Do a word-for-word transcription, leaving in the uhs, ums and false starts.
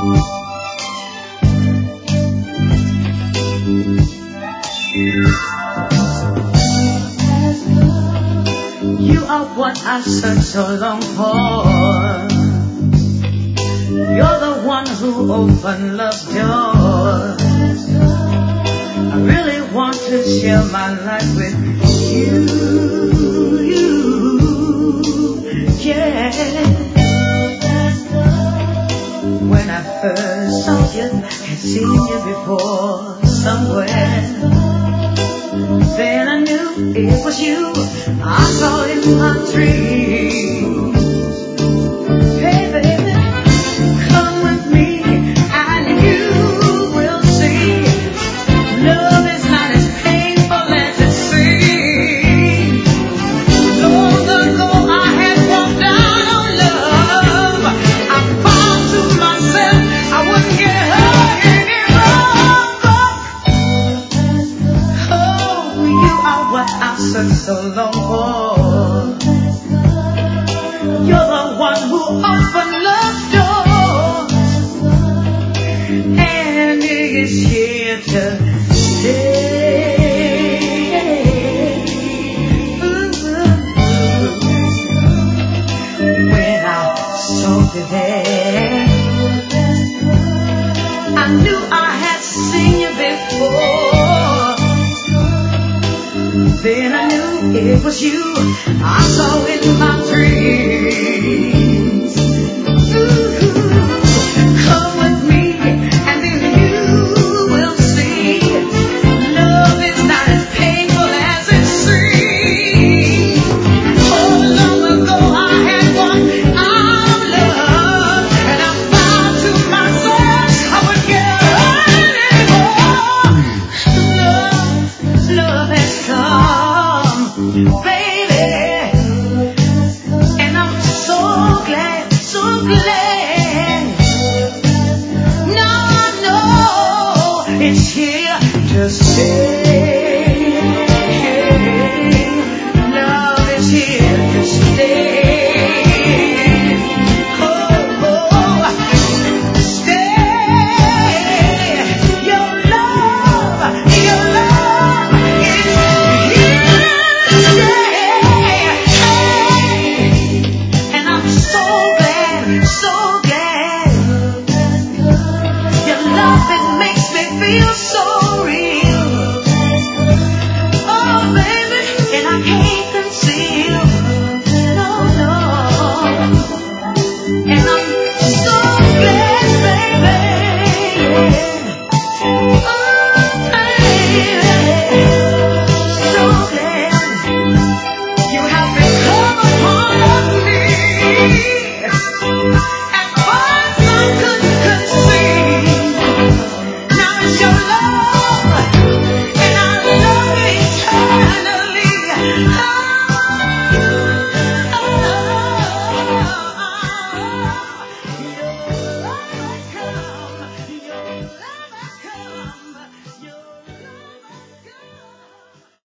You are what I searched so long for. You're the one who opened love's door. I really want to share my life with you, you, yeah. When I first saw you, had seen you before somewhere. Then I knew it was you. I saw it in my dreams. Hey baby, come with me and you will see. Love is not as painful as it seems. Long ago I had walked down on love. I found to myself I wouldn't get hurt anymore. Oh, you are what I searched so long for. You're the one who opened love's door, and it is here to stay. When I saw you there, I knew I had seen you before. Then I knew it was you. I saw it in my dreams.